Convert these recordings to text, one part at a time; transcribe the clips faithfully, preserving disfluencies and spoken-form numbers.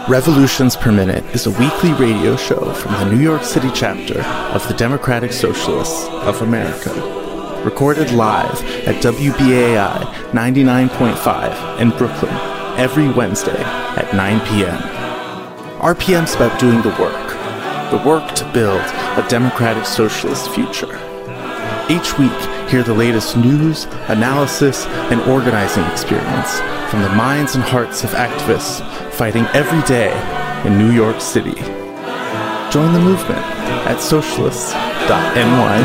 Revolutions Per Minute is a weekly radio show from the New York City chapter of the Democratic Socialists of America. Recorded live at W B A I ninety-nine point five in Brooklyn every Wednesday at nine p.m. R P M's about doing the work. The work to build a democratic socialist future. Each week, hear the latest news, analysis, and organizing experience from the minds and hearts of activists fighting every day in New York City. Join the movement at socialists dot N Y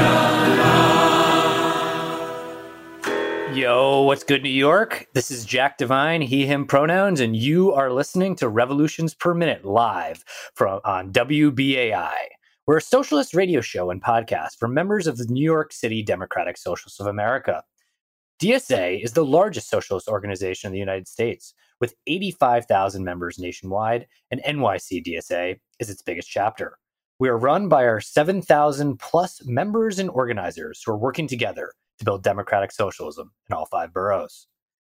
C. Yo, what's good, New York? This is Jack Devine, he, him pronouns, and you are listening to Revolutions Per Minute live from on W B A I. We're a socialist radio show and podcast for members of the New York City Democratic Socialists of America. D S A is the largest socialist organization in the United States, with eighty-five thousand members nationwide, and N Y C D S A is its biggest chapter. We are run by our seven thousand plus members and organizers who are working together to build democratic socialism in all five boroughs.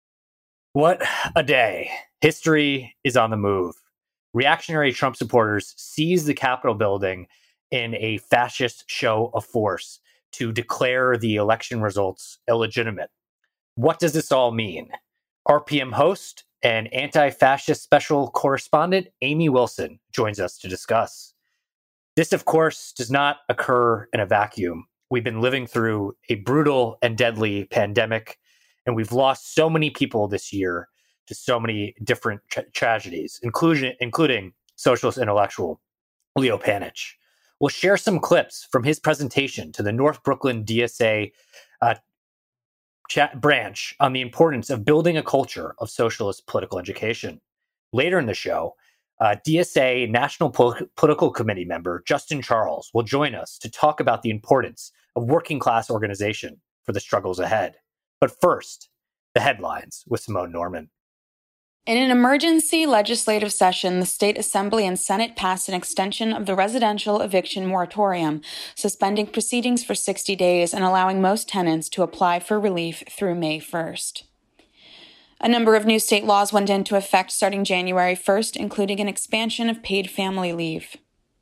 What a day. History is on the move. Reactionary Trump supporters seized the Capitol building in a fascist show of force to declare the election results illegitimate. What does this all mean? R P M host and anti-fascist special correspondent Amy Wilson joins us to discuss. This, of course, does not occur in a vacuum. We've been living through a brutal and deadly pandemic, and we've lost so many people this year to so many different tra- tragedies, including, including socialist intellectual Leo Panitch. We'll share some clips from his presentation to the North Brooklyn D S A uh, chat branch on the importance of building a culture of socialist political education. Later in the show, uh, D S A National Pol- Political Committee member Justin Charles will join us to talk about the importance of working class organization for the struggles ahead. But first, the headlines with Simone Norman. In an emergency legislative session, the State Assembly and Senate passed an extension of the residential eviction moratorium, suspending proceedings for sixty days and allowing most tenants to apply for relief through May first. A number of new state laws went into effect starting January first, including an expansion of paid family leave.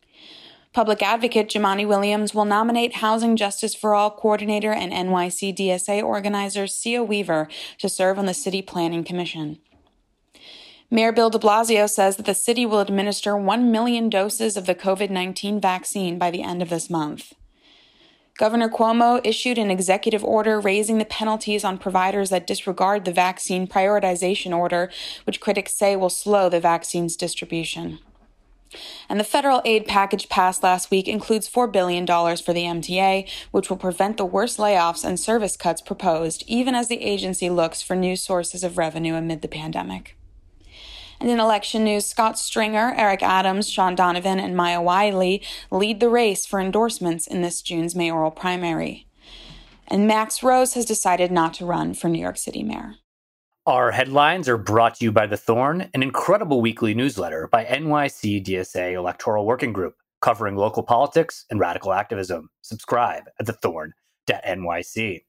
Public advocate Jumaane Williams will nominate Housing Justice for All coordinator and N Y C D S A organizer Sia Weaver to serve on the City Planning Commission. Mayor Bill de Blasio says that the city will administer one million doses of the covid nineteen vaccine by the end of this month. Governor Cuomo issued an executive order raising the penalties on providers that disregard the vaccine prioritization order, which critics say will slow the vaccine's distribution. And the federal aid package passed last week includes four billion dollars for the M T A, which will prevent the worst layoffs and service cuts proposed, even as the agency looks for new sources of revenue amid the pandemic. And in election news, Scott Stringer, Eric Adams, Sean Donovan, and Maya Wiley lead the race for endorsements in this June's mayoral primary. And Max Rose has decided not to run for New York City mayor. Our headlines are brought to you by The Thorn, an incredible weekly newsletter by N Y C D S A Electoral Working Group, covering local politics and radical activism. Subscribe at the thorn dot N Y C.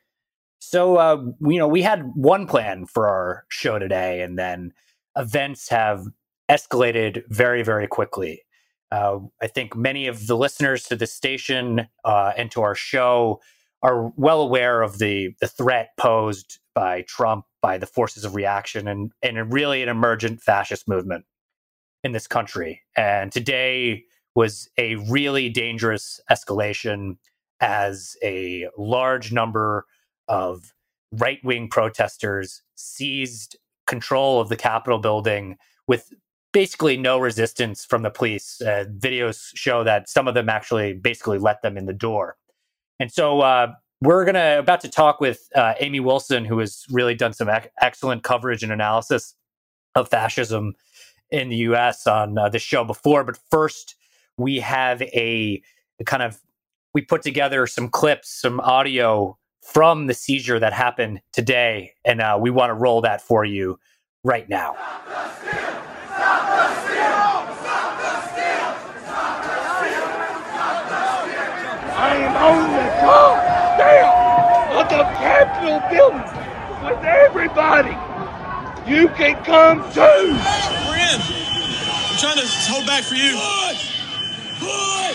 So, uh, you know, we had one plan for our show today, and then events have escalated very, very quickly. Uh, I think many of the listeners to this station uh, and to our show are well aware of the, the threat posed by Trump, by the forces of reaction, and, and really an emergent fascist movement in this country. And today was a really dangerous escalation as a large number of right-wing protesters seized control of the Capitol building with basically no resistance from the police. Uh, videos show that some of them actually basically let them in the door. And so uh, we're gonna about to talk with uh, Amy Wilson, who has really done some ec- excellent coverage and analysis of fascism in the U S on uh, this show before. But first, we have a, a kind of we put together some clips, some audio from the seizure that happened today, and uh, we want to roll that for you right now. Stop the steal! Stop the steal! Stop the steal! Stop the steal! Stop the steal! I am on the top step of the Capitol building with everybody. You can come too. Friends, trying to hold back for you. Hood! Hood!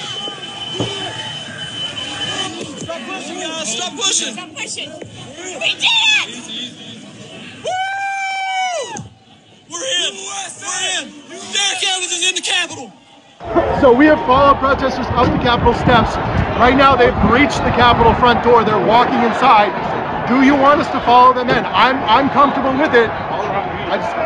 Stop pushing, guys. Stop pushing. Stop pushing. We did it! Woo! We're in. We're in. Derek Evans is in the Capitol. So we have followed protesters up the Capitol steps. Right now they've reached the Capitol front door. They're walking inside. Do you want us to follow them in? I'm I'm comfortable with it. I just...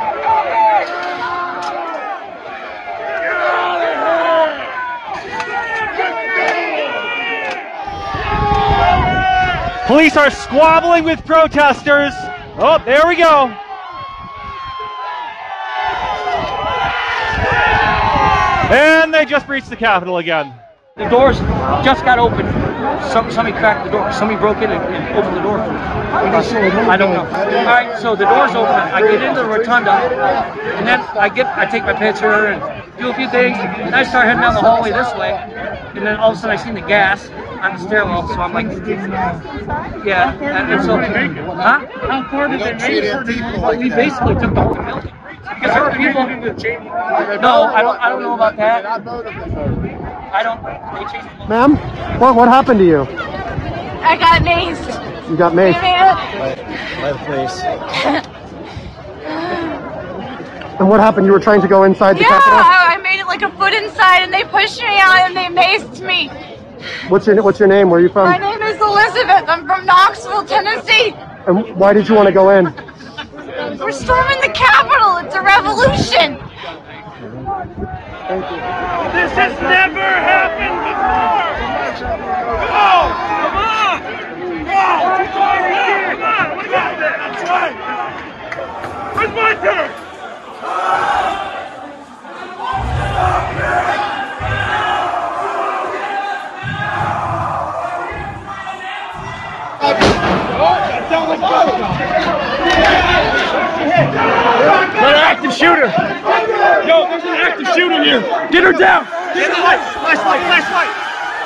Police are squabbling with protesters. Oh, there we go. And they just breached the Capitol again. The doors just got open. Some, somebody cracked the door. Somebody broke in and, and opened the door for me. I don't know. All right, so the door's open. I get into the rotunda, and then I get, I take my picture and do a few things, and I start heading down the hallway this way, and then all of a sudden I seen the gas on the stairwell, so I'm like, yeah, and, and so, huh? How far did they make it? We basically took the whole building. Because there were people. No, I don't. I don't know about that. I don't. They chased me. Ma'am, what what happened to you? I got maced. You got maced. By the police. And what happened? You were trying to go inside the Yeah, Capitol? I made it like a foot inside, and they pushed me out, and they maced me. What's your What's your name? Where are you from? My name is Elizabeth. I'm from Knoxville, Tennessee. And why did you want to go in? We're storming the Capitol. It's a revolution. Thank you. This has never happened before! Go! Come on! Go! Come on! What about that? That's right! Where's my turn? Got an active shooter! Yo, there's an active shooter here! Get her down! Get the light! Flashlight! Flashlight!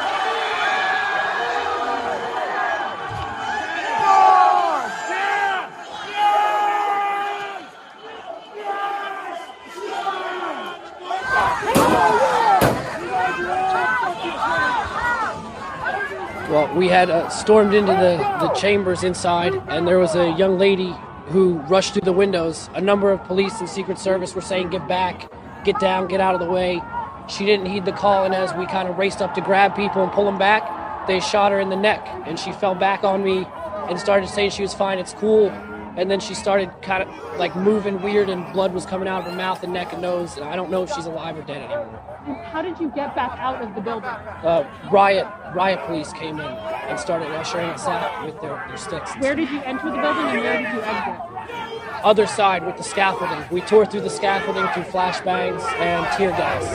Well, we had uh, stormed into the, the chambers inside, and there was a young lady who rushed through the windows. A number of police and Secret Service were saying, get back, get down, get out of the way. She didn't heed the call, and as we kind of raced up to grab people and pull them back, they shot her in the neck, and she fell back on me and started saying she was fine, it's cool. And then she started kind of like moving weird, and blood was coming out of her mouth and neck and nose. And I don't know if she's alive or dead anymore. And how did you get back out of the building? Uh, riot riot police came in and started ushering us out with their, their sticks. Where did you enter the building and where did you exit? Other side with the scaffolding. We tore through the scaffolding through flashbangs and tear gas.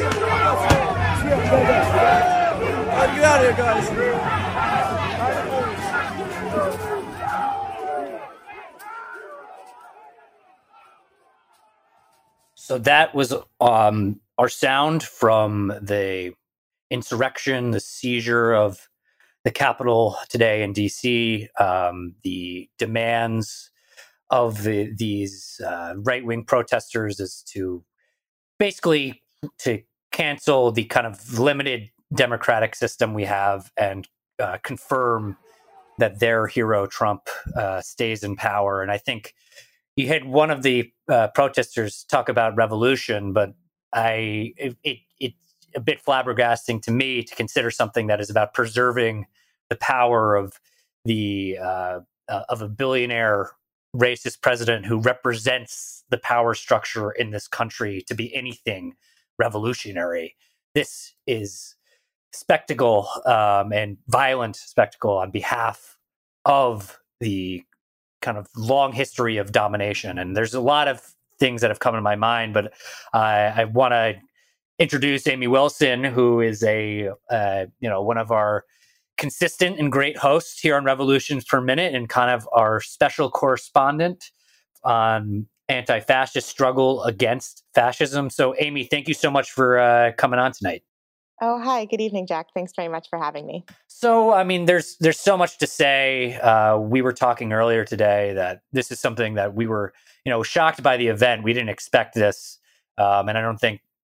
Get out of here, guys. So that was um, our sound from the insurrection, the seizure of the Capitol today in D C, um, the demands of the, these uh, right-wing protesters is to basically to cancel the kind of limited democratic system we have and uh, confirm that their hero Trump uh, stays in power. And I think you had one of the uh, protesters talk about revolution, but I it, it it's a bit flabbergasting to me to consider something that is about preserving the power of the uh, uh, of a billionaire racist president who represents the power structure in this country to be anything revolutionary. This is spectacle um, and violent spectacle on behalf of the kind of long history of domination. And there's a lot of things that have come to my mind, but uh, I want to introduce Amy Wilson, who is a, uh, you know, one of our consistent and great hosts here on Revolutions Per Minute and kind of our special correspondent on anti-fascist struggle against fascism. So Amy, thank you so much for uh, coming on tonight. Oh, hi. Good evening, Jack. Thanks very much for having me. So, I mean, there's there's so much to say. Uh, we were talking earlier today that this is something that we were, you know, shocked by the event. We didn't expect this. Um, and I don't think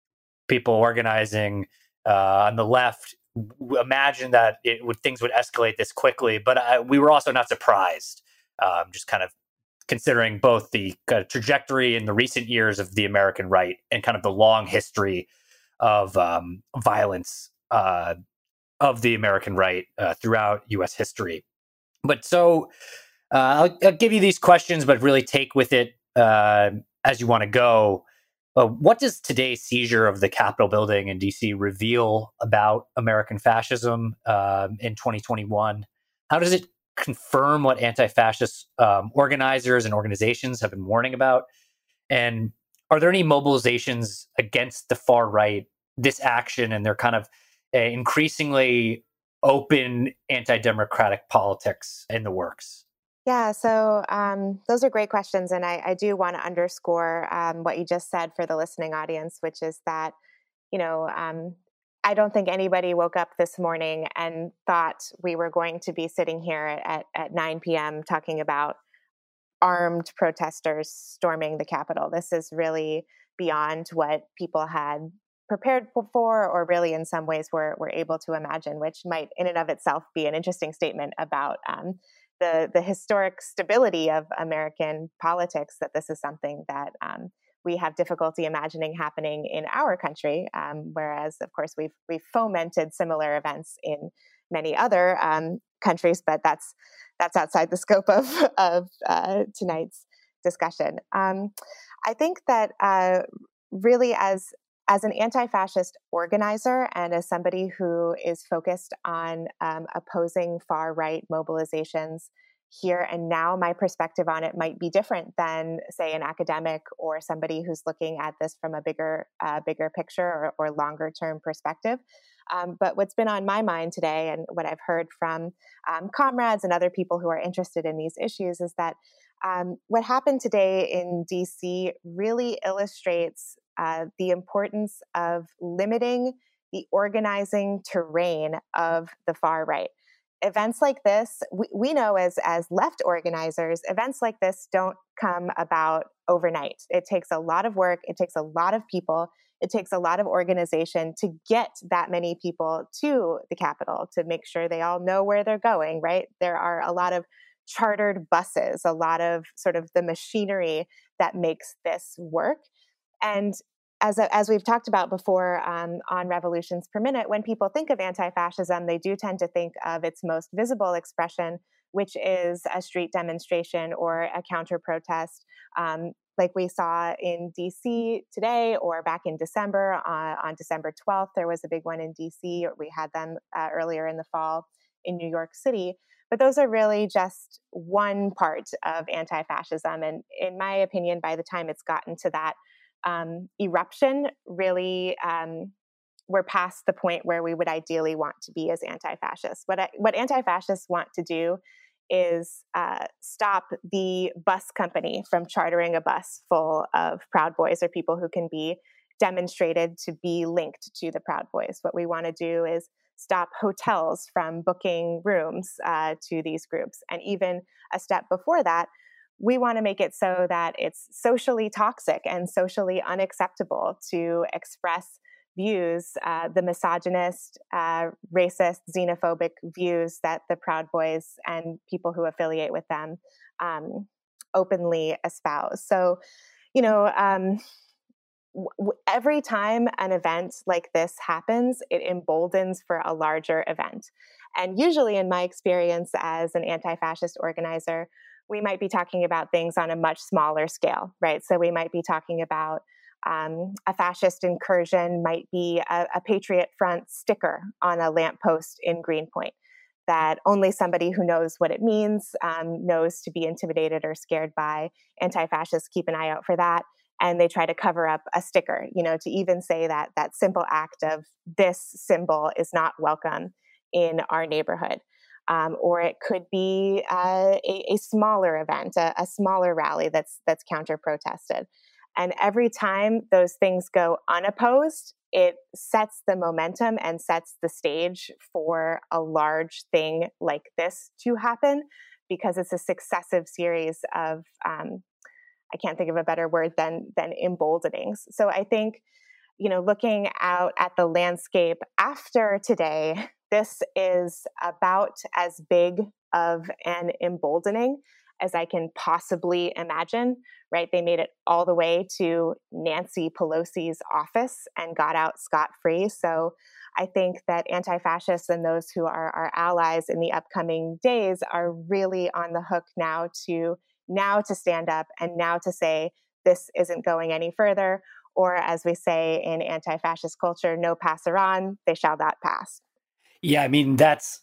people organizing uh, on the left imagined that it would things would escalate this quickly, but uh, we were also not surprised. Um, just kind of considering both the kind of trajectory in the recent years of the American right and kind of the long history of um, violence uh, of the American right uh, throughout U S history. But so uh, I'll, I'll give you these questions, but really take with it uh, as you want to go. Uh, what does today's seizure of the Capitol building in D C reveal about American fascism um, in twenty twenty-one? How does it confirm what anti-fascist um, organizers and organizations have been warning about? And are there any mobilizations against the far right, this action, and their kind of uh, increasingly open anti-democratic politics in the works? Yeah, so um, those are great questions. And I, I do want to underscore um, what you just said for the listening audience, which is that, you know, um, I don't think anybody woke up this morning and thought we were going to be sitting here at, at nine p.m. talking about armed protesters storming the Capitol. This is really beyond what people had prepared for, or really in some ways were, were able to imagine, which might in and of itself be an interesting statement about um, the, the historic stability of American politics, that this is something that um, we have difficulty imagining happening in our country, um, whereas, of course, we've we've fomented similar events in many other um, countries, but that's that's outside the scope of of uh, tonight's discussion. Um, I think that uh, really, as as an anti-fascist organizer and as somebody who is focused on um, opposing far-right mobilizations here and now, my perspective on it might be different than, say, an academic or somebody who's looking at this from a bigger, uh, bigger picture or, or longer-term perspective. Um, but what's been on my mind today, and what I've heard from um, comrades and other people who are interested in these issues, is that um, what happened today in D C really illustrates uh, the importance of limiting the organizing terrain of the far right. Events like this, we, we know as, as left organizers, events like this don't come about overnight. It takes a lot of work. It takes a lot of people. It takes a lot of organization to get that many people to the Capitol, to make sure they all know where they're going, right? There are a lot of chartered buses, a lot of sort of the machinery that makes this work. And As, a, as we've talked about before um, on Revolutions Per Minute, when people think of anti-fascism, they do tend to think of its most visible expression, which is a street demonstration or a counter-protest, um, like we saw in D C today, or back in December. Uh, on December twelfth, there was a big one in D C. We had them uh, earlier in the fall in New York City. But those are really just one part of anti-fascism. And in my opinion, by the time it's gotten to that Um, eruption, really, um, we're past the point where we would ideally want to be as anti-fascists. What I, what anti-fascists want to do is uh, stop the bus company from chartering a bus full of Proud Boys or people who can be demonstrated to be linked to the Proud Boys. What we want to do is stop hotels from booking rooms uh, to these groups. And even a step before that, we want to make it so that it's socially toxic and socially unacceptable to express views, uh, the misogynist, uh, racist, xenophobic views that the Proud Boys and people who affiliate with them um, openly espouse. So, you know, um, w- every time an event like this happens, it emboldens for a larger event. And usually, in my experience as an anti-fascist organizer, we might be talking about things on a much smaller scale, right? So we might be talking about um, a fascist incursion might be a, a Patriot Front sticker on a lamppost in Greenpoint that only somebody who knows what it means, um, knows to be intimidated or scared by. Anti-fascists keep an eye out for that. And they try to cover up a sticker, you know, to even say that that simple act of this symbol is not welcome in our neighborhood. Um, or it could be uh, a, a smaller event, a, a smaller rally that's that's counter-protested. And every time those things go unopposed, it sets the momentum and sets the stage for a large thing like this to happen, because it's a successive series of, um, I can't think of a better word than than emboldenings. So I think you know, looking out at the landscape after today, this is about as big of an emboldening as I can possibly imagine, right? They made it all the way to Nancy Pelosi's office and got out scot-free. So I think that anti-fascists and those who are our allies in the upcoming days are really on the hook now to now to stand up and now to say this isn't going any further, or as we say in anti-fascist culture, no passerán, they shall not pass. Yeah, I mean, that's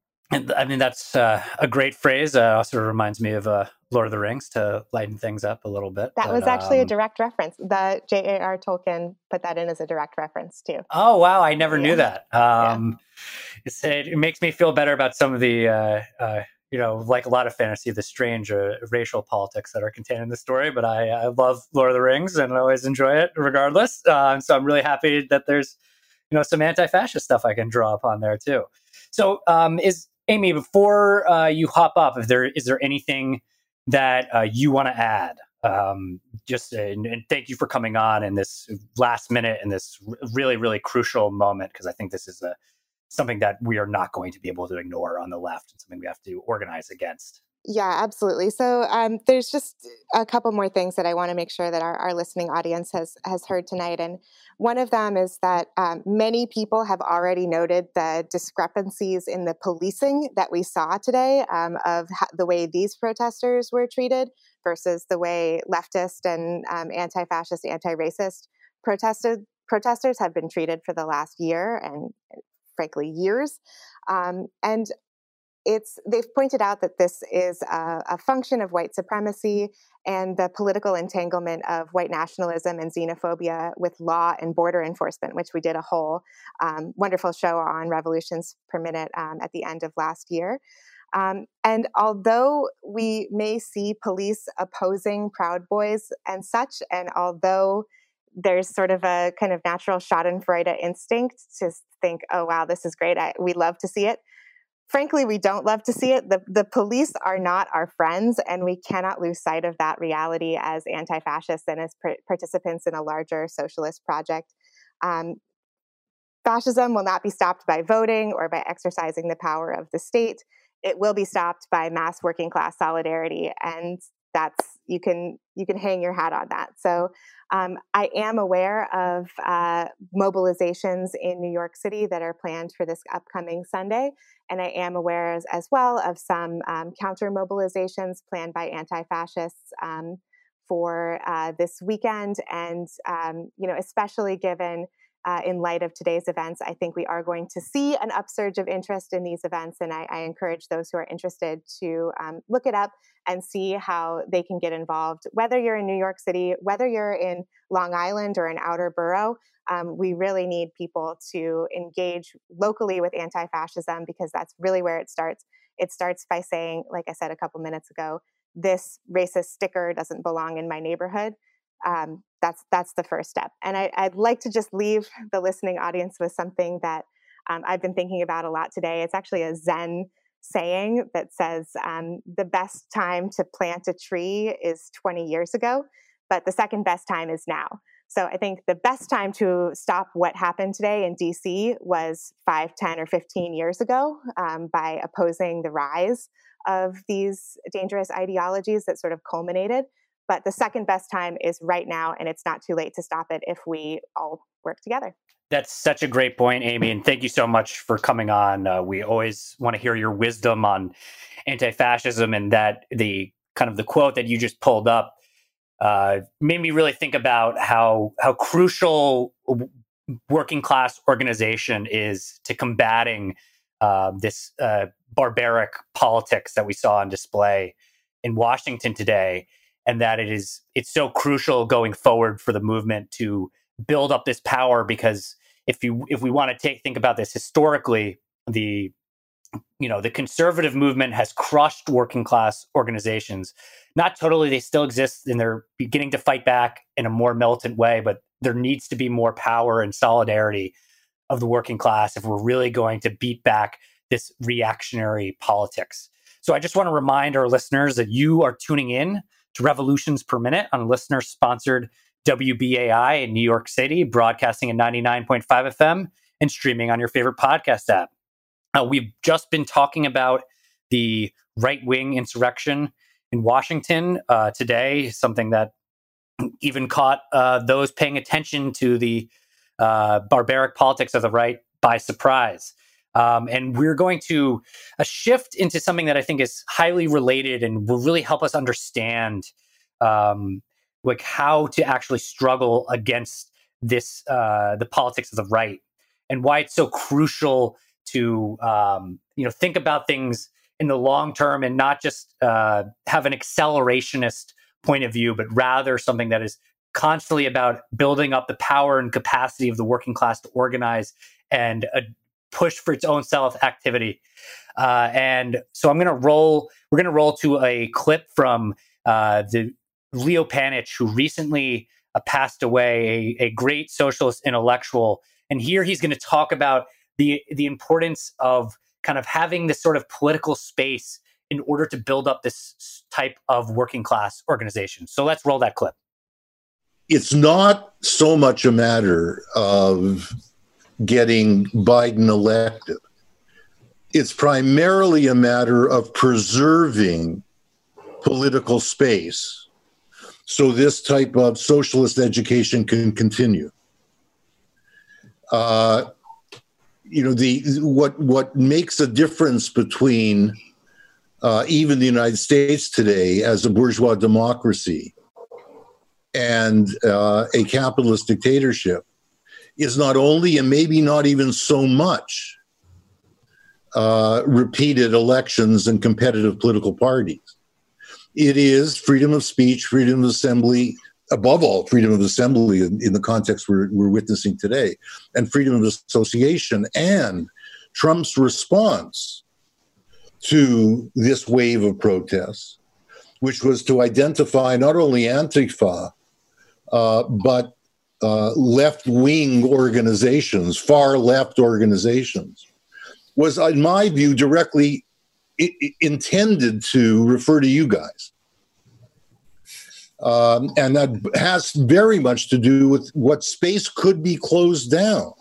I mean, that's uh, a great phrase. Uh, also reminds me of uh, Lord of the Rings to lighten things up a little bit. That but, was actually um, a direct reference. The J A R Tolkien put that in as a direct reference too. Oh, wow. I never yeah. knew that. Um, yeah. it's, it, it makes me feel better about some of the, uh, uh, you know, like a lot of fantasy, the strange uh, racial politics that are contained in the story. But I, I love Lord of the Rings and I always enjoy it regardless. Uh, so I'm really happy that there's, you know, some anti-fascist stuff I can draw upon there too. So um, is Amy, before uh, you hop up, if there is there anything that uh, you want to add? Um, just uh, and, and thank you for coming on in this last minute in this really really crucial moment, because I think this is a something that we are not going to be able to ignore on the left and something we have to organize against. Yeah, absolutely. So um, there's just a couple more things that I want to make sure that our, our listening audience has has heard tonight. And one of them is that um, many people have already noted the discrepancies in the policing that we saw today um, of ha- the way these protesters were treated versus the way leftist and um, anti-fascist, anti-racist protested protesters have been treated for the last year and frankly years. Um, and It's they've pointed out that this is a, a function of white supremacy and the political entanglement of white nationalism and xenophobia with law and border enforcement, which we did a whole um, wonderful show on Revolutions Per Minute um, at the end of last year. Um, and although we may see police opposing Proud Boys and such, and although there's sort of a kind of natural schadenfreude instinct to think, oh, wow, this is great, I, we love to see it. Frankly, we don't love to see it. The, the police are not our friends, and we cannot lose sight of that reality as anti-fascists and as per- participants in a larger socialist project. Um, fascism will not be stopped by voting or by exercising the power of the state. It will be stopped by mass working class solidarity, and that's you can you can hang your hat on that. So um, I am aware of uh, mobilizations in New York City that are planned for this upcoming Sunday. And I am aware as, as well of some um, counter mobilizations planned by anti-fascists um, for uh, this weekend. And, um, you know, especially given uh, in light of today's events, I think we are going to see an upsurge of interest in these events. And I, I encourage those who are interested to um, look it up and see how they can get involved. Whether you're in New York City, whether you're in Long Island or an outer borough, um, we really need people to engage locally with anti-fascism, because that's really where it starts. It starts by saying, like I said a couple minutes ago, this racist sticker doesn't belong in my neighborhood. Um, that's that's the first step. And I, I'd like to just leave the listening audience with something that um, I've been thinking about a lot today. It's actually a Zen saying that says um, the best time to plant a tree is twenty years ago, but the second best time is now. So I think the best time to stop what happened today in D C was five, ten, or fifteen years ago um, by opposing the rise of these dangerous ideologies that sort of culminated. But the second best time is right now, and it's not too late to stop it if we all work together. That's such a great point, Amy, and thank you so much for coming on. Uh, we always want to hear your wisdom on anti-fascism, and that the kind of the quote that you just pulled up uh, made me really think about how how crucial working class organization is to combating uh, this uh, barbaric politics that we saw on display in Washington today, and that it is it's so crucial going forward for the movement to build up this power, because if you if we want to take think about this historically, the you know the conservative movement has crushed working class organizations. Not totally, they still exist and they're beginning to fight back in a more militant way, but there needs to be more power and solidarity of the working class if we're really going to beat back this reactionary politics. So I just want to remind our listeners that you are tuning in to Revolutions Per Minute on a listener-sponsored W B A I in New York City, broadcasting at ninety-nine point five F M and streaming on your favorite podcast app. Uh, we've just been talking about the right-wing insurrection in Washington uh, today, something that even caught uh, those paying attention to the uh, barbaric politics of the right by surprise. Um, and we're going to uh, shift into something that I think is highly related and will really help us understand um, like how to actually struggle against this, uh, the politics of the right, and why it's so crucial to um, you know think about things in the long term and not just uh, have an accelerationist point of view, but rather something that is constantly about building up the power and capacity of the working class to organize and uh, push for its own self-activity. Uh, and so I'm going to roll, we're going to roll to a clip from uh, the Leo Panitch, who recently uh, passed away, a, a great socialist intellectual. And here he's going to talk about the the importance of kind of having this sort of political space in order to build up this type of working class organization. So let's roll that clip. It's not so much a matter of getting Biden elected. It's primarily a matter of preserving political space so this type of socialist education can continue. Uh, you know, the what what makes a difference between uh, even the United States today as a bourgeois democracy and uh, a capitalist dictatorship is not only, and maybe not even so much, uh, repeated elections and competitive political parties. It is freedom of speech, freedom of assembly, above all, freedom of assembly in, in the context we're, we're witnessing today, and freedom of association, and Trump's response to this wave of protests, which was to identify not only Antifa, uh, but uh, left-wing organizations, far-left organizations, was, in my view, directly I- intended to refer to you guys. Um, and that has very much to do with what space could be closed down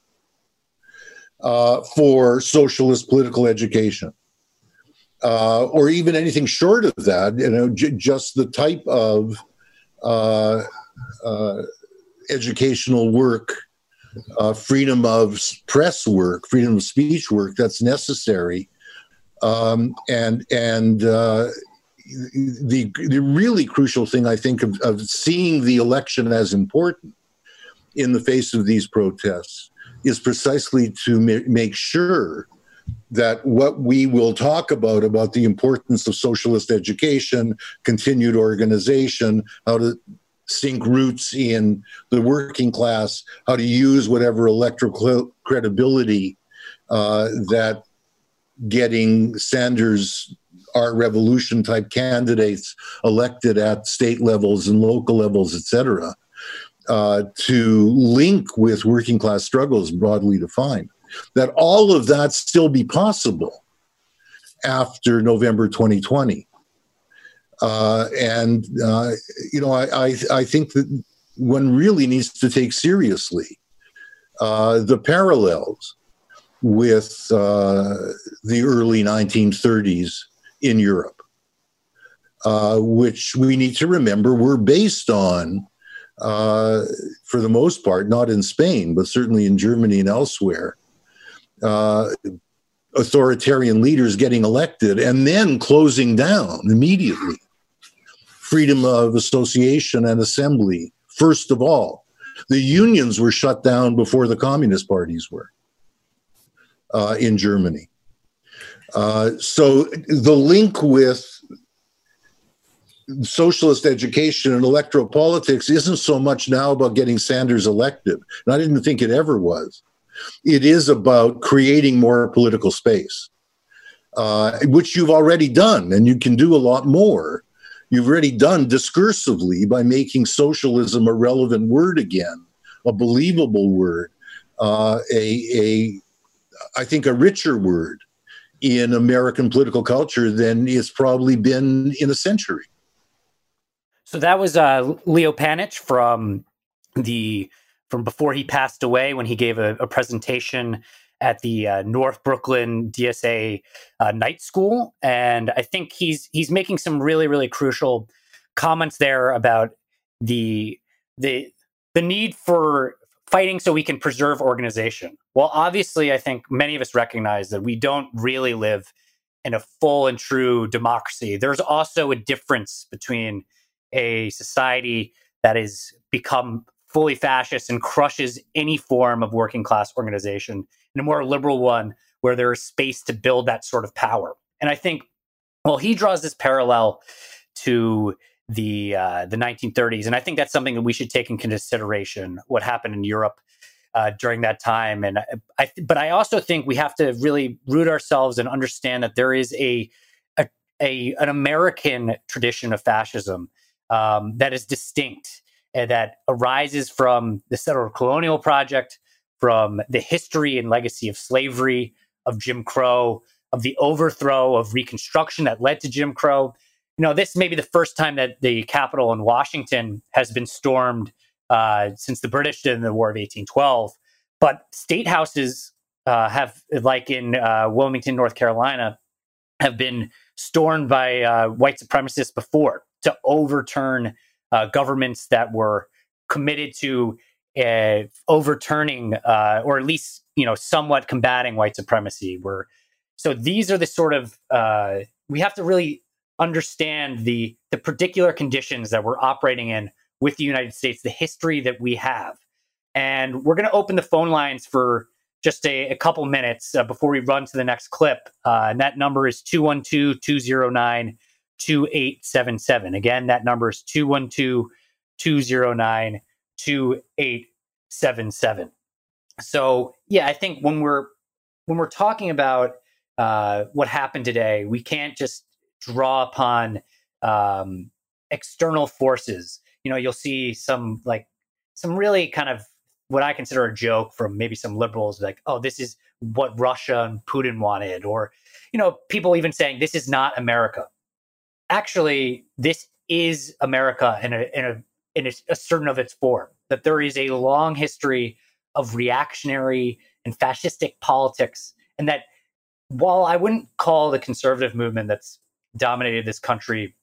uh, for socialist political education, uh, or even anything short of that. You know, j- just the type of uh, uh, educational work, uh, freedom of press work, freedom of speech work that's necessary, um, and and. Uh, The, the really crucial thing, I think, of, of seeing the election as important in the face of these protests is precisely to ma- make sure that what we will talk about, about the importance of socialist education, continued organization, how to sink roots in the working class, how to use whatever electoral credibility uh, that getting Sanders our revolution type candidates elected at state levels and local levels, et cetera, uh, to link with working class struggles broadly defined, that all of that still be possible after November twenty twenty. Uh, and, uh, you know, I, I, I think that one really needs to take seriously uh, the parallels with uh, the early nineteen thirties in Europe, uh, which we need to remember were based on, uh, for the most part, not in Spain, but certainly in Germany and elsewhere, uh, authoritarian leaders getting elected and then closing down immediately freedom of association and assembly. First of all, the unions were shut down before the communist parties were uh, in Germany. Uh, so the link with socialist education and electoral politics isn't so much now about getting Sanders elected, and I didn't think it ever was. It is about creating more political space, uh, which you've already done, and you can do a lot more. You've already done discursively by making socialism a relevant word again, a believable word, uh, a, a, I think, a richer word in American political culture than it's probably been in a century. So that was uh, Leo Panitch from the from before he passed away, when he gave a, a presentation at the uh, North Brooklyn D S A uh, night school, and I think he's he's making some really really crucial comments there about the the the need for fighting so we can preserve organization. Well, obviously, I think many of us recognize that we don't really live in a full and true democracy. There's also a difference between a society that has become fully fascist and crushes any form of working class organization, and a more liberal one where there is space to build that sort of power. And I think, well, he draws this parallel to the uh, the nineteen thirties, and I think that's something that we should take in consideration, what happened in Europe uh, during that time. And I, but I also think we have to really root ourselves and understand that there is a, a, a an American tradition of fascism um, that is distinct, and that arises from the settler colonial project, from the history and legacy of slavery, of Jim Crow, of the overthrow of Reconstruction that led to Jim Crow. You know, this may be the first time that the Capitol in Washington has been stormed uh, since the British did in the War of eighteen twelve. But state houses uh, have, like in uh, Wilmington, North Carolina, have been stormed by uh, white supremacists before to overturn uh, governments that were committed to uh, overturning uh, or at least, you know, somewhat combating white supremacy. Were so these are the sort of uh, we have to really understand the the particular conditions that we're operating in with the United States, the history that we have. And we're going to open the phone lines for just a, a couple minutes uh, before we run to the next clip. Uh, and that number is two one two, two zero nine, two eight seven seven. Again, that number is two one two, two zero nine, two eight seven seven. So, yeah, I think when we're when we're talking about uh, what happened today, we can't just draw upon um, external forces. You know, you'll see some like some really kind of what I consider a joke from maybe some liberals, like, oh, this is what Russia and Putin wanted, or, you know, people even saying this is not America. Actually, this is America in a in a in a, a certain of its form. That there is a long history of reactionary and fascistic politics, and that while I wouldn't call the conservative movement that's dominated this country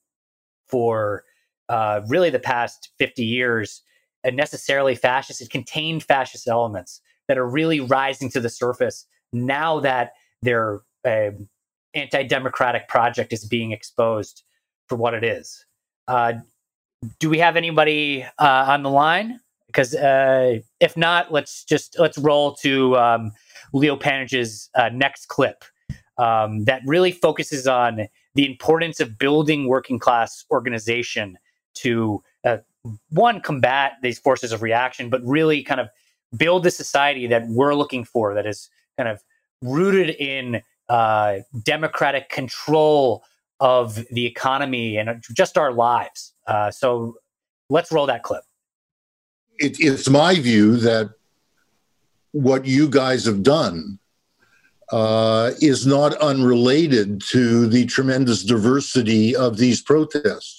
for uh, really the past fifty years and necessarily fascist, it contained fascist elements that are really rising to the surface now that their uh, anti-democratic project is being exposed for what it is. Uh, do we have anybody uh, on the line? Because uh, if not, let's just let's roll to um, Leo Panitch's uh, next clip um, that really focuses on the importance of building working class organization to uh, one, combat these forces of reaction, but really kind of build the society that we're looking for, that is kind of rooted in uh, democratic control of the economy and just our lives. Uh, so let's roll that clip. It, it's my view that what you guys have done uh, is not unrelated to the tremendous diversity of these protests.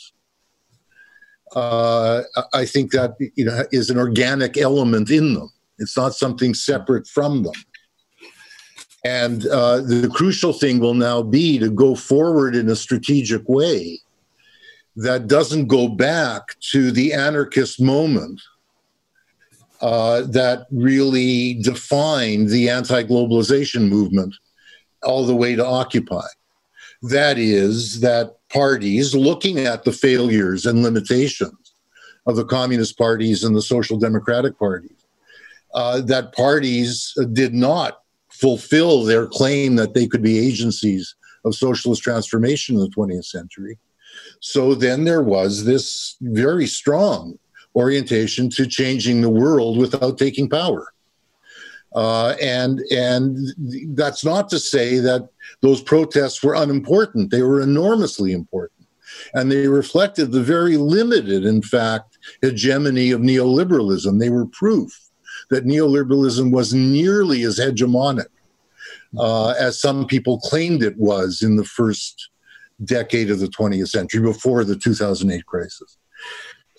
Uh, I think that, you know, is an organic element in them. It's not something separate from them. And uh, the crucial thing will now be to go forward in a strategic way that doesn't go back to the anarchist moment uh, that really defined the anti-globalization movement all the way to Occupy. That is, that parties, looking at the failures and limitations of the communist parties and the social democratic parties, uh, that parties did not fulfill their claim that they could be agencies of socialist transformation in the twentieth century. So then there was this very strong orientation to changing the world without taking power. Uh, and and that's not to say that those protests were unimportant. They were enormously important. And they reflected the very limited, in fact, hegemony of neoliberalism. They were proof that neoliberalism was nearly as hegemonic uh, as some people claimed it was in the first decade of the twentieth century, before the two thousand eight crisis.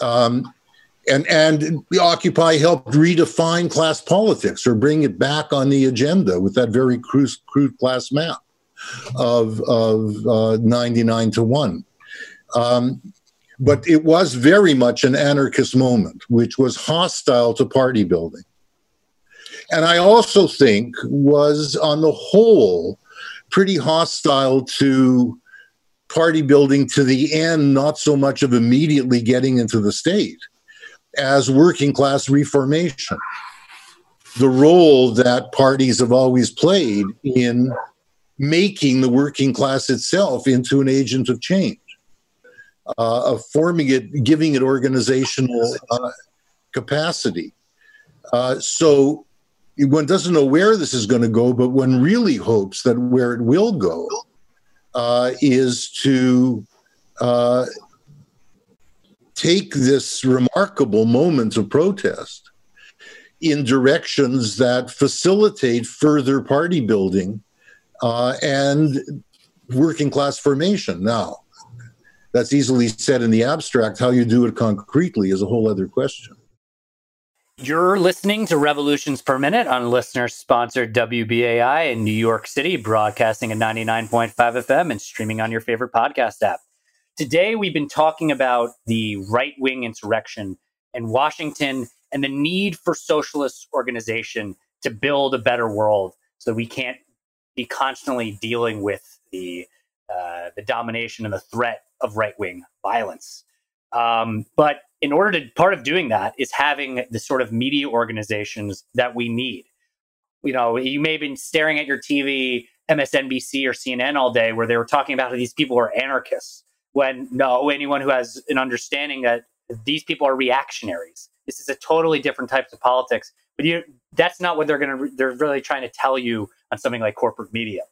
Um, and and the Occupy helped redefine class politics or bring it back on the agenda with that very crude, crude class map of of uh, ninety-nine to one. Um, but it was very much an anarchist moment, which was hostile to party building. And I also think was, on the whole, pretty hostile to party building to the end, not so much of immediately getting into the state, as working class reformation. The role that parties have always played in making the working class itself into an agent of change, uh, of forming it, giving it organizational uh, capacity. Uh, so one doesn't know where this is going to go, but one really hopes that where it will go uh, is to uh, take this remarkable moment of protest in directions that facilitate further party building uh, and working class formation. Now, that's easily said in the abstract. How you do it concretely is a whole other question. You're listening to Revolutions Per Minute on listener-sponsored W B A I in New York City, broadcasting at ninety-nine point five F M and streaming on your favorite podcast app. Today, we've been talking about the right-wing insurrection in Washington and the need for socialist organization to build a better world so we can't be constantly dealing with the uh, the domination and the threat of right-wing violence. Um, but in order to, part of doing that is having the sort of media organizations that we need. You know, you may have been staring at your T V, M S N B C or C N N all day, where they were talking about how these people are anarchists, when no, anyone who has an understanding that these people are reactionaries. This is a totally different types of politics, but you, that's not what they're going to, they're really trying to tell you on something like corporate media.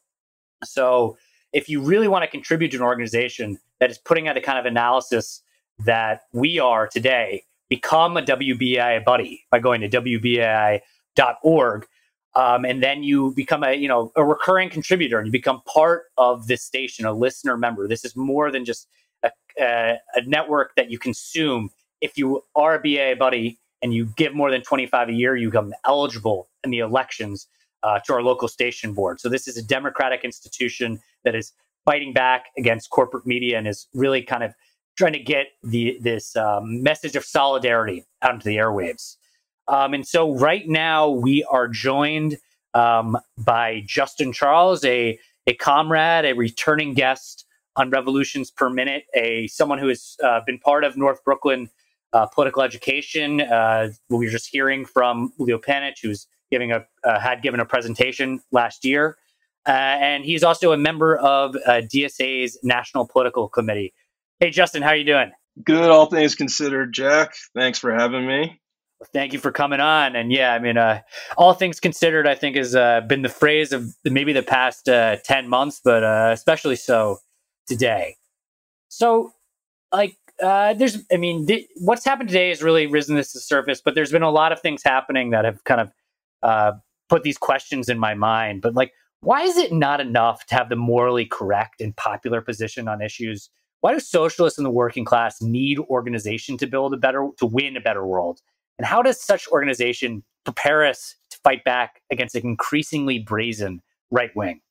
So if you really want to contribute to an organization that is putting out a kind of analysis that we are today, become a W B A I buddy by going to W B A I dot org. Um, and then you become a, you know, a recurring contributor and you become part of this station, a listener member. This is more than just a, a, a network that you consume. If you are a B A I buddy and you give more than twenty-five a year, you become eligible in the elections uh, to our local station board. So this is a democratic institution that is fighting back against corporate media and is really kind of trying to get the this um, message of solidarity out into the airwaves. Um, and so right now we are joined um, by Justin Charles, a, a comrade, a returning guest on Revolutions Per Minute, a someone who has uh, been part of North Brooklyn uh, political education. Uh, we were just hearing from Leo Panich, who's giving a uh, had given a presentation last year. Uh, and he's also a member of uh, D S A's National Political Committee. Hey, Justin, how are you doing? Good, all things considered, Jack. Thanks for having me. Well, thank you for coming on. And yeah, I mean, uh, all things considered, I think has uh, been the phrase of maybe the past uh, ten months, but uh, especially so today. So, like, uh, there's, I mean, th- what's happened today has really risen this to the surface, but there's been a lot of things happening that have kind of uh, put these questions in my mind. But like, why is it not enough to have the morally correct and popular position on issues? Why do socialists and the working class need organization to build a better, to win a better world? And how does such organization prepare us to fight back against an increasingly brazen right wing?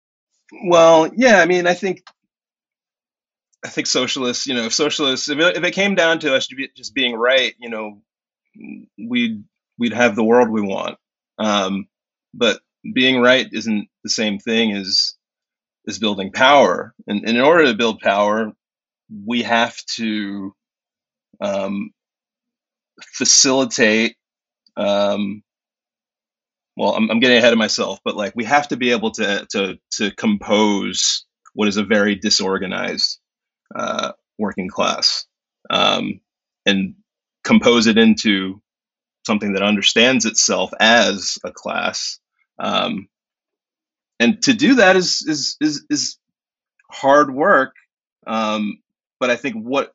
Well, yeah, I mean, I think, I think socialists, you know, if socialists, if it, if it came down to us just being right, you know, we'd we'd have the world we want. Um, but being right isn't the same thing as as building power. And, and in order to build power, we have to um, facilitate, um, well, I'm, I'm getting ahead of myself, but like we have to be able to to to compose what is a very disorganized uh, working class, um, and compose it into something that understands itself as a class. Um, and to do that is is is, is hard work. Um, but I think what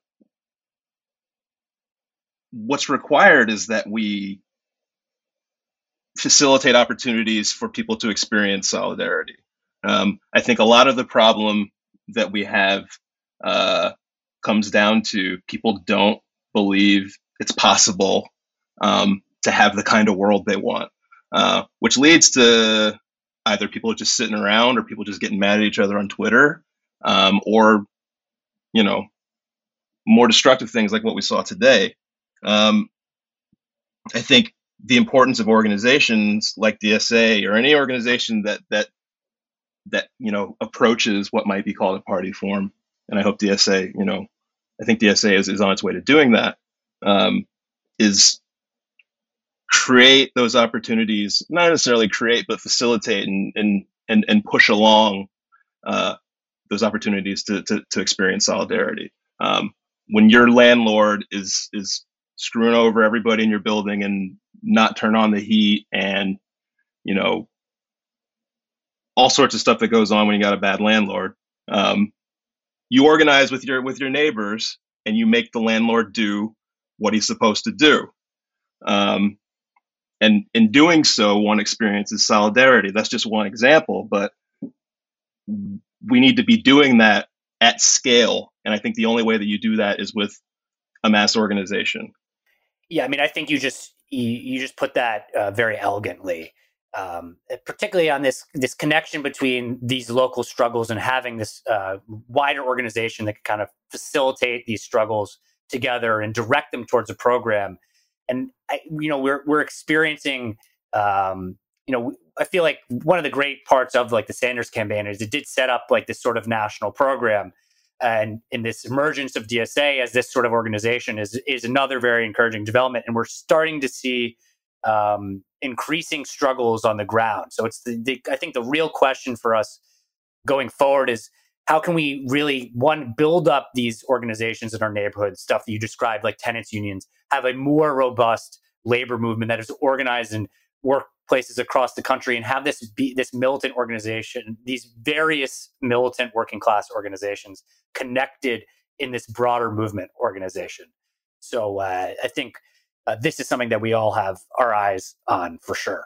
what's required is that we facilitate opportunities for people to experience solidarity. Um, I think a lot of the problem that we have uh, comes down to people don't believe it's possible um, to have the kind of world they want, uh, which leads to either people just sitting around or people just getting mad at each other on Twitter, um, or, you know, more destructive things like what we saw today. Um, I think the importance of organizations like D S A or any organization that that that you know approaches what might be called a party form, and I hope D S A, you know, I think D S A is, is on its way to doing that, um, is create those opportunities, not necessarily create, but facilitate and and and, and push along uh, those opportunities to, to to experience solidarity. Um, when your landlord is is screwing over everybody in your building and not turn on the heat, and you know all sorts of stuff that goes on when you got a bad landlord, um, you organize with your with your neighbors and you make the landlord do what he's supposed to do. Um, and in doing so, one experiences solidarity. That's just one example, but we need to be doing that at scale. And I think the only way that you do that is with a mass organization. Yeah, I mean, I think you just you, you just put that uh, very elegantly, um, particularly on this this connection between these local struggles and having this uh, wider organization that can kind of facilitate these struggles together and direct them towards a program. And I, you know, we're we're experiencing, um, you know, I feel like one of the great parts of like the Sanders campaign is it did set up like this sort of national program. And in this emergence of D S A as this sort of organization is is another very encouraging development. And we're starting to see um, increasing struggles on the ground. So it's the, the I think the real question for us going forward is how can we really, one, build up these organizations in our neighborhoods, stuff that you described like tenants unions, have a more robust labor movement that is organized in workplaces across the country, and have this be this militant organization, these various militant working class organizations connected in this broader movement organization. So uh, I think uh, this is something that we all have our eyes on for sure.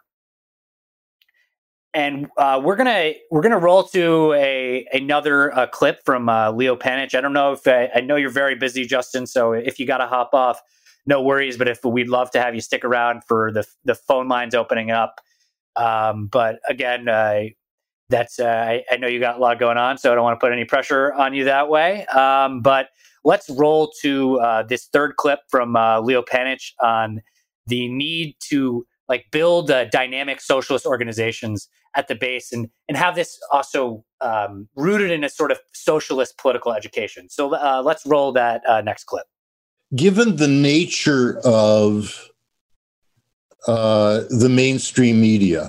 And uh, we're gonna we're gonna roll to a another uh, clip from uh, Leo Panitch. I don't know if I, I know you're very busy, Justin. So if you got to hop off, no worries. But if we'd love to have you stick around for the the phone lines opening up. Um, but again, uh, that's uh, I, I know you got a lot going on, so I don't want to put any pressure on you that way. Um, but let's roll to uh, this third clip from uh, Leo Panitch on the need to like build uh, dynamic socialist organizations at the base, and and have this also um, rooted in a sort of socialist political education. So uh, let's roll that uh, next clip. Given the nature of uh, the mainstream media,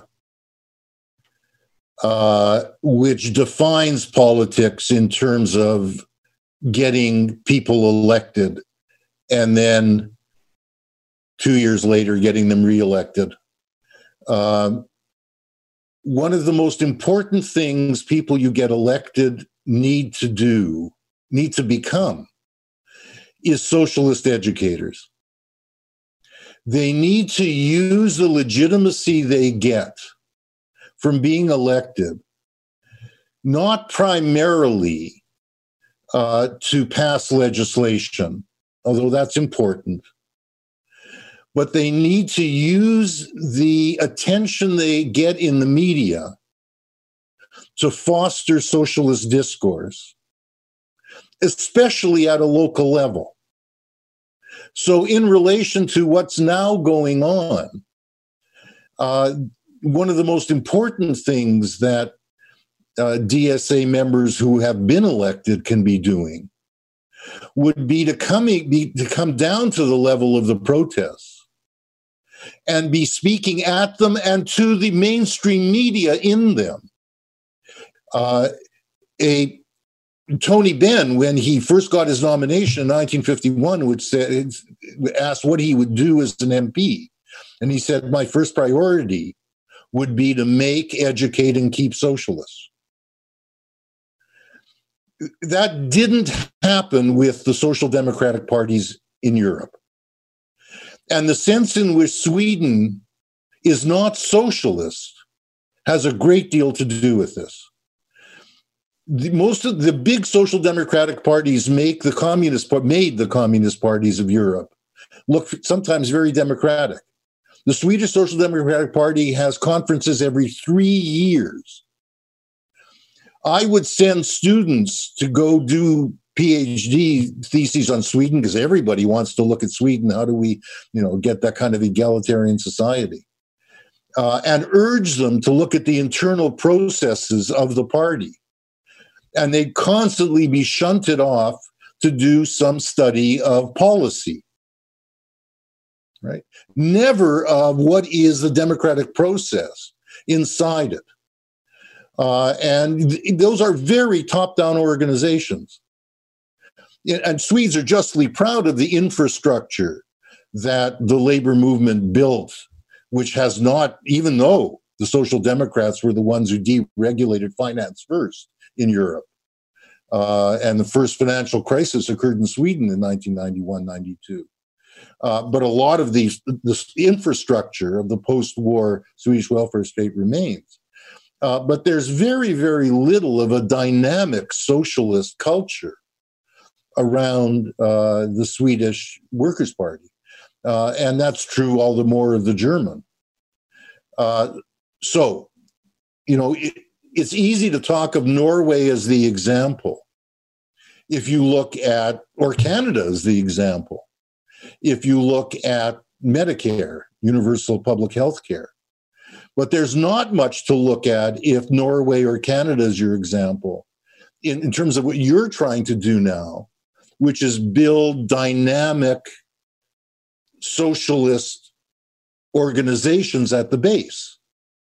uh, which defines politics in terms of getting people elected and then two years later getting them reelected, um, one of the most important things people you get elected need to do, need to become, is socialist educators. They need to use the legitimacy they get from being elected, not primarily uh, to pass legislation, although that's important, but they need to use the attention they get in the media to foster socialist discourse, especially at a local level. So in relation to what's now going on, uh, one of the most important things that uh, D S A members who have been elected can be doing would be to come, be, to come down to the level of the protests and be speaking at them and to the mainstream media in them. Uh, a Tony Benn, when he first got his nomination in nineteen fifty-one, which said, asked what he would do as an M P. And he said, my first priority would be to make, educate, and keep socialists. That didn't happen with the social democratic parties in Europe. And the sense in which Sweden is not socialist has a great deal to do with this. the, most of the big social democratic parties make the communist made the communist parties of Europe look sometimes very democratic. The Swedish Social Democratic Party has conferences every three years. I would send students to go do PhD theses on Sweden because everybody wants to look at Sweden. How do we, you know, get that kind of egalitarian society? Uh, and urge them to look at the internal processes of the party. And they'd constantly be shunted off to do some study of policy. Right? Never of what is the democratic process inside it. Uh, and th- those are very top-down organizations. And Swedes are justly proud of the infrastructure that the labor movement built, which has not, even though the Social Democrats were the ones who deregulated finance first in Europe. Uh, and the first financial crisis occurred in Sweden in nineteen ninety-one ninety-two. Uh, but a lot of these, this infrastructure of the post-war Swedish welfare state remains. Uh, but there's very, very little of a dynamic socialist culture around uh, the Swedish Workers' Party. Uh, and that's true all the more of the German. Uh, so, you know, it, it's easy to talk of Norway as the example. If you look at, or Canada as the example. If you look at Medicare, universal public health care. But there's not much to look at if Norway or Canada is your example in, in terms of what you're trying to do now, which is build dynamic socialist organizations at the base.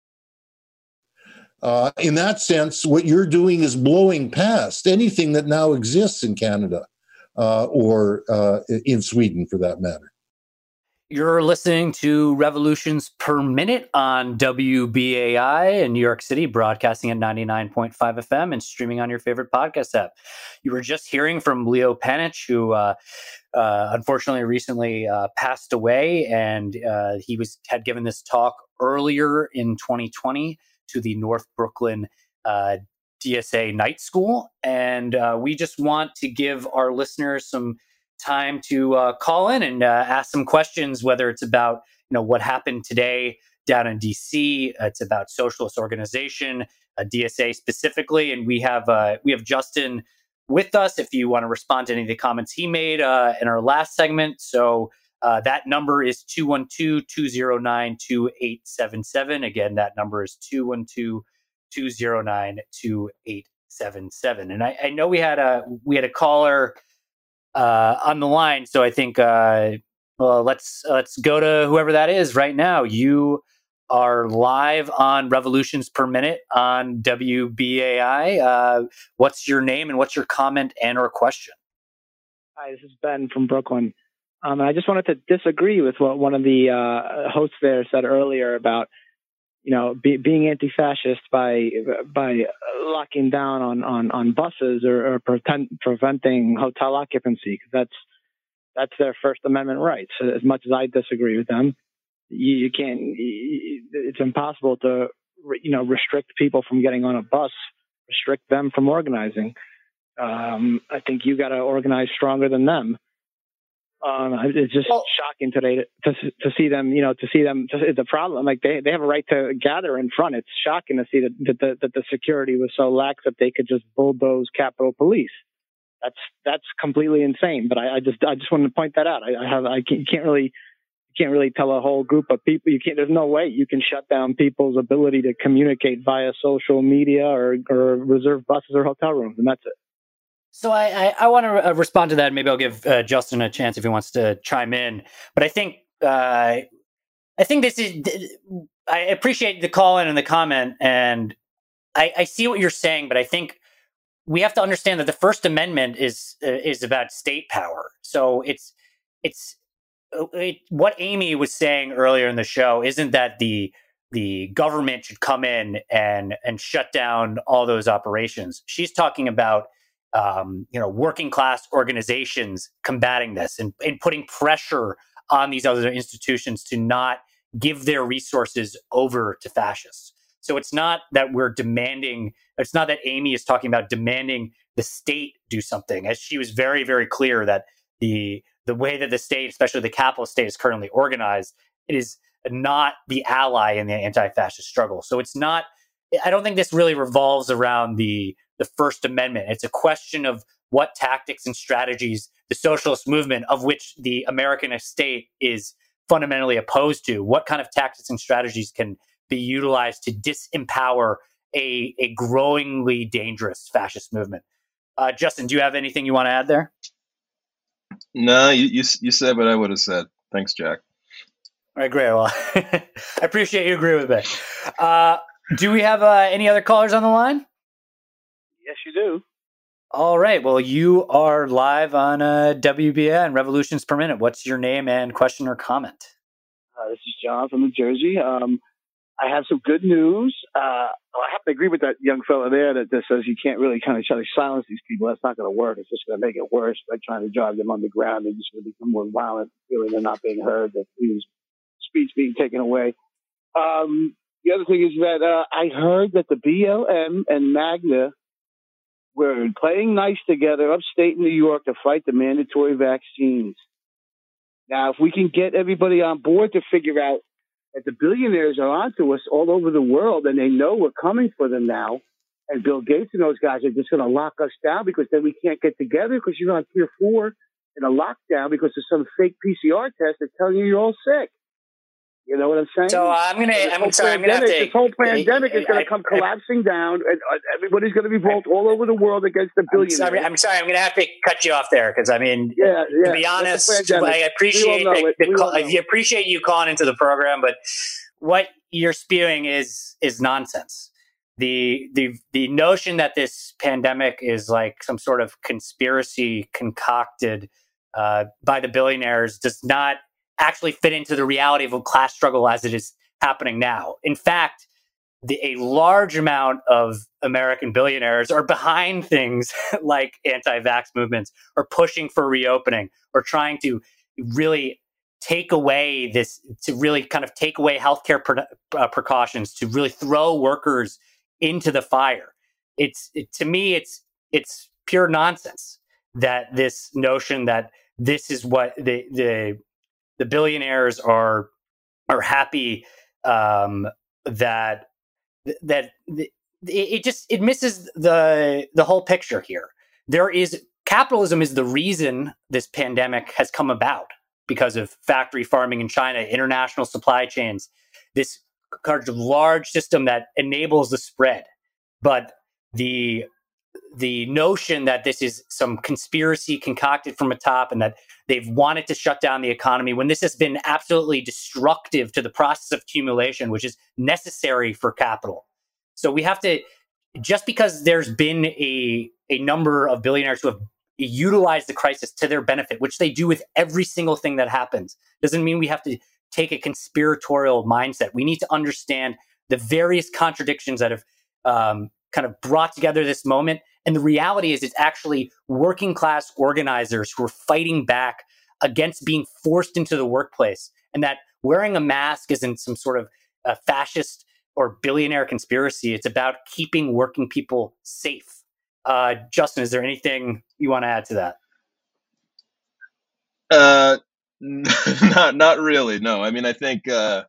Uh, in that sense, what you're doing is blowing past anything that now exists in Canada. Uh, or uh, in Sweden, for that matter. You're listening to Revolutions Per Minute on W B A I in New York City, broadcasting at ninety-nine point five F M and streaming on your favorite podcast app. You were just hearing from Leo Panitch, who uh, uh, unfortunately recently uh, passed away, and uh, he was had given this talk earlier in twenty twenty to the North Brooklyn uh D S A Night School. And uh, we just want to give our listeners some time to uh, call in and uh, ask some questions, whether it's about, you know, what happened today down in D C, it's about socialist organization, uh, D S A specifically. And we have uh, we have Justin with us if you want to respond to any of the comments he made uh, in our last segment. So uh, that number is two one two, two zero nine, two eight seven seven. Again, that number is two one two, two zero nine, two eight seven seven. And I, I know we had a we had a caller uh, on the line, so I think uh, well let's let's go to whoever that is right now. You are live on Revolutions Per Minute on W B A I. Uh, what's your name and what's your comment and or question? Hi, this is Ben from Brooklyn. Um, and I just wanted to disagree with what one of the uh, hosts there said earlier about, you know, be, being anti-fascist by by locking down on, on, on buses or, or pretend, preventing hotel occupancy, because that's that's their First Amendment rights. As much as I disagree with them, you, you can't. It's impossible to, you know, restrict people from getting on a bus, restrict them from organizing. Um, I think you got to organize stronger than them. Um, it's just well, shocking today to, to to see them, you know, to see them. To, the problem, like they, they have a right to gather in front. It's shocking to see that, that the that the security was so lax that they could just bulldoze Capitol Police. That's that's completely insane. But I, I just I just wanted to point that out. I, I have I can't, can't really can't really tell a whole group of people. You can't. There's no way you can shut down people's ability to communicate via social media or or reserve buses or hotel rooms, and that's it. So I, I, I want to uh, respond to that. Maybe I'll give uh, Justin a chance if he wants to chime in. But I think uh, I think this is. I appreciate the call in and the comment, and I, I see what you're saying. But I think we have to understand that the First Amendment is uh, is about state power. So it's it's it, what Amy was saying earlier in the show isn't that the the government should come in and and shut down all those operations. She's talking about Um, you know, working class organizations combating this and, and putting pressure on these other institutions to not give their resources over to fascists. So it's not that we're demanding, it's not that Amy is talking about demanding the state do something, as she was very, very clear that the the way that the state, especially the capitalist state, is currently organized, it is not the ally in the anti-fascist struggle. So it's not, I don't think this really revolves around the, the First Amendment. It's a question of what tactics and strategies the socialist movement, of which the American state is fundamentally opposed to, what kind of tactics and strategies can be utilized to disempower a, a growingly dangerous fascist movement. Uh, Justin, do you have anything you want to add there? No, you, you you said what I would have said. Thanks, Jack. All right, great. Well, I appreciate you agree with me. Uh, do we have uh, any other callers on the line? Yes, you do. All right. Well, you are live on uh, W B A I and Revolutions Per Minute. What's your name and question or comment? Uh, this is John from New Jersey. Um, I have some good news. Uh, I have to agree with that young fella there that, that says you can't really kind of try to silence these people. That's not going to work. It's just going to make it worse by trying to drive them underground. They're just going to become more violent, feeling they're not being heard, that speech being taken away. Um, the other thing is that uh, I heard that the B L M and MAGA were playing nice together upstate New York to fight the mandatory vaccines. Now, if we can get everybody on board to figure out that the billionaires are onto us all over the world and they know we're coming for them now, and Bill Gates and those guys are just going to lock us down because then we can't get together because you're on tier four in a lockdown because of some fake P C R test that's telling you you're all sick. You know what I'm saying? So uh, I'm gonna. This I'm whole sorry. I'm gonna have to. This whole pandemic I, is going I, to come I, collapsing down, and uh, everybody's going to be voted all over the world against the billionaires. I'm sorry. I'm sorry. I'm gonna have to cut you off there because I mean, yeah, yeah, to be honest, I appreciate the, the call, I appreciate you calling into the program, but what you're spewing is is nonsense. The the the notion that this pandemic is like some sort of conspiracy concocted uh, by the billionaires does not actually fit into the reality of a class struggle as it is happening now. In fact, the, a large amount of American billionaires are behind things like anti-vax movements, or pushing for reopening, or trying to really take away this, to really kind of take away healthcare pre- uh, precautions, to really throw workers into the fire. It's it, to me, it's it's pure nonsense that this notion that this is what the the the billionaires are are happy um, that that it, it just it misses the the whole picture here. There is capitalism is the reason this pandemic has come about, because of factory farming in China, international supply chains, this kind of large system that enables the spread. But the the notion that this is some conspiracy concocted from the top and that they've wanted to shut down the economy when this has been absolutely destructive to the process of accumulation, which is necessary for capital. So we have to, just because there's been a, a number of billionaires who have utilized the crisis to their benefit, which they do with every single thing that happens, doesn't mean we have to take a conspiratorial mindset. We need to understand the various contradictions that have um, kind of brought together this moment. And the reality is it's actually working class organizers who are fighting back against being forced into the workplace, and that wearing a mask isn't some sort of uh, fascist or billionaire conspiracy. It's about keeping working people safe. Uh, Justin, is there anything you want to add to that? Uh, not not really. No, I mean, I think uh,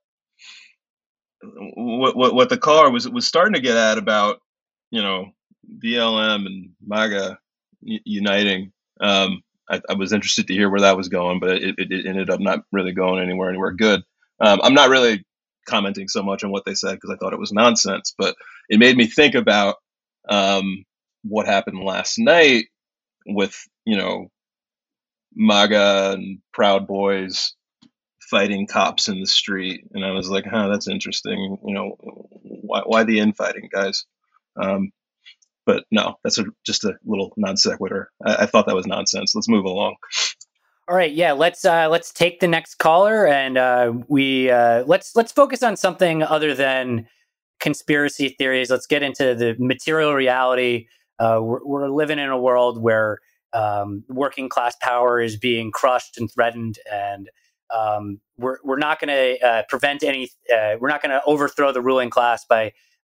what, what what the caller was was starting to get at about, you know, B L M and MAGA uniting. Um, I, I was interested to hear where that was going, but it, it, it ended up not really going anywhere anywhere good. Um, I'm not really commenting so much on what they said because I thought it was nonsense, but it made me think about um, what happened last night with, you know, MAGA and Proud Boys fighting cops in the street, and I was like, huh, that's interesting. You know, why, why the infighting, guys? Um, but no, that's a, just a little non sequitur. I, I thought that was nonsense. Let's move along. All right, yeah, let's uh, let's take the next caller, and uh, we uh, let's let's focus on something other than conspiracy theories. Let's get into the material reality. Uh, we're, we're living in a world where um, working class power is being crushed and threatened, and um, we're we're not going to uh, prevent any. Uh, we're not going to overthrow the ruling class by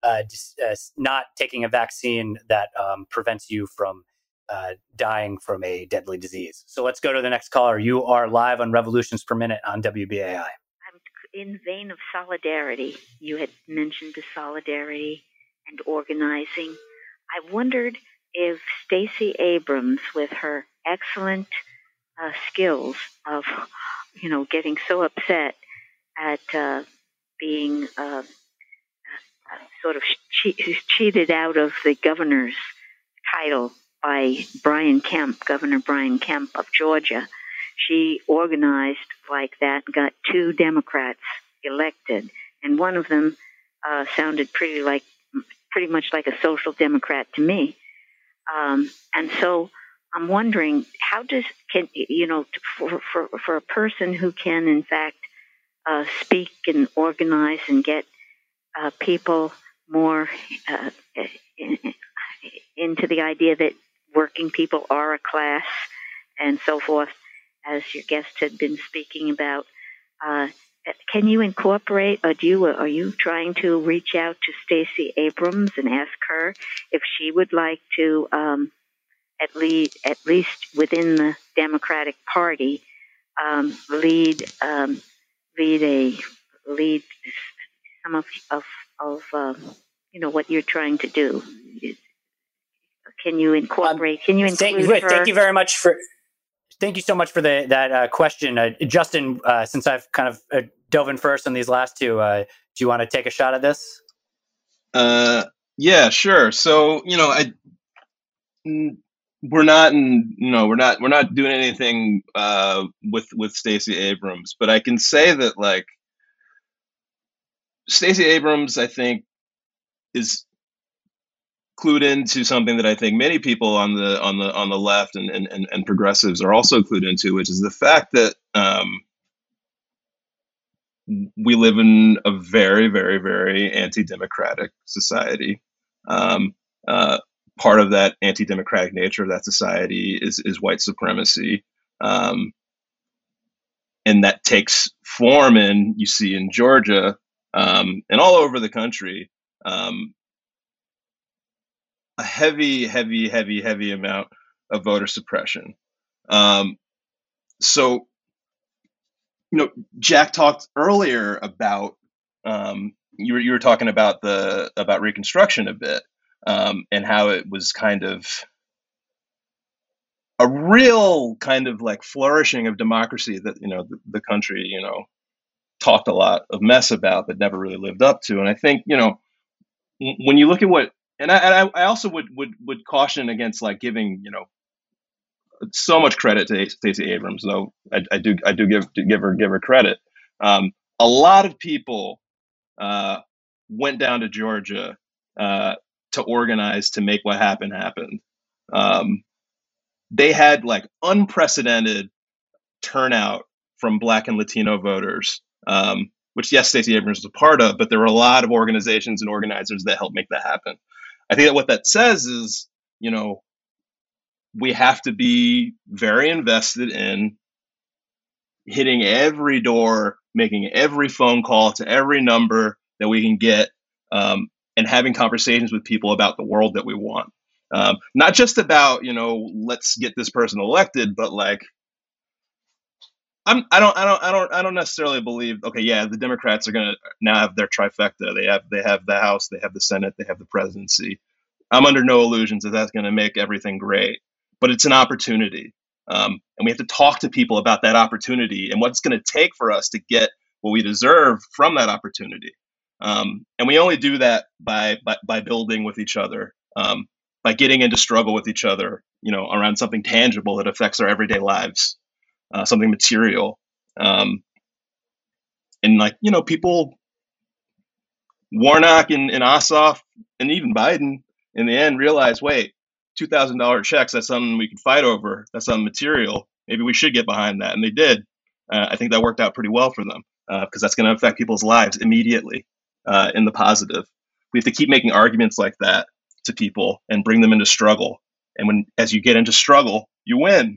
uh, dis- uh, not taking a vaccine that um, prevents you from uh, dying from a deadly disease. So let's go to the next caller. You are live on Revolutions Per Minute on W B A I. I'm in vein of solidarity. You had mentioned the solidarity and organizing. I wondered if Stacey Abrams, with her excellent uh, skills of, you know, getting so upset at uh, being uh, uh, sort of che- cheated out of the governor's title by Brian Kemp, Governor Brian Kemp of Georgia. She organized like that, got two Democrats elected, and one of them uh, sounded pretty like, pretty much like a social democrat to me. Um, and so I'm wondering, how does, can you know, for for for a person who can in fact uh, speak and organize and get uh, people more uh, in, into the idea that working people are a class and so forth, as your guest had been speaking about. Uh, can you incorporate, or do you, are you trying to reach out to Stacey Abrams and ask her if she would like to, um, at least, at least within the Democratic Party, um, lead, um, lead a, lead some of, of, of uh, you know, what you're trying to do? Can you incorporate? Um, can you include thank, her? Thank you very much for. Thank you so much for the, that uh, question, uh, Justin. Uh, since I've kind of uh, dove in first on these last two, uh, do you want to take a shot at this? Uh, yeah, sure. So you know, I we're not in, you know, we're not we're not doing anything uh, with with Stacey Abrams, but I can say that like Stacey Abrams, I think, is clued into something that I think many people on the on the on the left and and, and progressives are also clued into, which is the fact that um, we live in a very, very, very anti-democratic society. Um, uh, part of that anti-democratic nature of that society is is white supremacy, um, and that takes form in, you see in Georgia um, and all over the country. Um, a heavy, heavy, heavy, heavy amount of voter suppression. Um, so, you know, Jack talked earlier about um, you were you were talking about the about Reconstruction a bit um, and how it was kind of a real kind of like flourishing of democracy that, you know, the, the country, you know, talked a lot of mess about but never really lived up to. And I think, you know, when you look at what And I, I also would, would would caution against like giving, you know, so much credit to Stacey Abrams, though I, I do I do give give her give her credit. Um, a lot of people uh, went down to Georgia uh, to organize to make what happened happen. Um, they had like unprecedented turnout from Black and Latino voters, um, which yes, Stacey Abrams was a part of, but there were a lot of organizations and organizers that helped make that happen. I think that what that says is, you know, we have to be very invested in hitting every door, making every phone call to every number that we can get, um, and having conversations with people about the world that we want. Um, not just about, you know, let's get this person elected, but like, I'm, I don't, I don't, I don't, I don't necessarily believe. Okay, yeah, the Democrats are going to now have their trifecta. They have, they have the House, they have the Senate, they have the presidency. I'm under no illusions that that's going to make everything great, but it's an opportunity, um, and we have to talk to people about that opportunity and what it's going to take for us to get what we deserve from that opportunity. Um, and we only do that by by, by building with each other, um, by getting into struggle with each other, you know, around something tangible that affects our everyday lives. Uh, something material, um, and like, you know, people, Warnock and, and Ossoff and even Biden in the end realized, wait, two thousand dollars checks, that's something we can fight over. That's something material. Maybe we should get behind that. And they did. Uh, I think that worked out pretty well for them because uh, that's going to affect people's lives immediately uh, in the positive. We have to keep making arguments like that to people and bring them into struggle. And when, as you get into struggle, you win.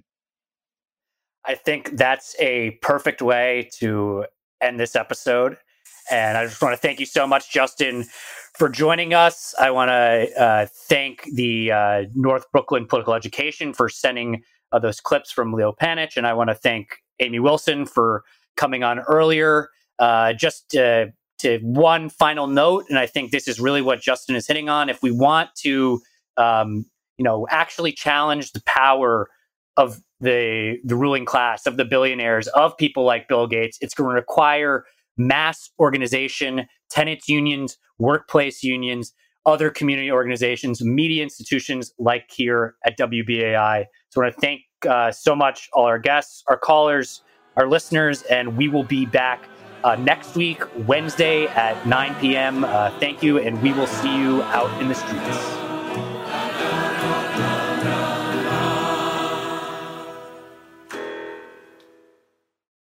I think that's a perfect way to end this episode. And I just want to thank you so much, Justin, for joining us. I want to uh, thank the uh, North Brooklyn Political Education for sending uh, those clips from Leo Panitch, and I want to thank Amy Wilson for coming on earlier. Uh, just to, to one final note, and I think this is really what Justin is hitting on. If we want to, um, you know, actually challenge the power of the the ruling class, of the billionaires, of people like Bill Gates, it's going to require mass organization, tenants unions, workplace unions, other community organizations, media institutions like here at W B A I. So I want to thank uh, so much all our guests, our callers, our listeners, and we will be back uh, next week, Wednesday at nine p.m. Uh, thank you, and we will see you out in the streets.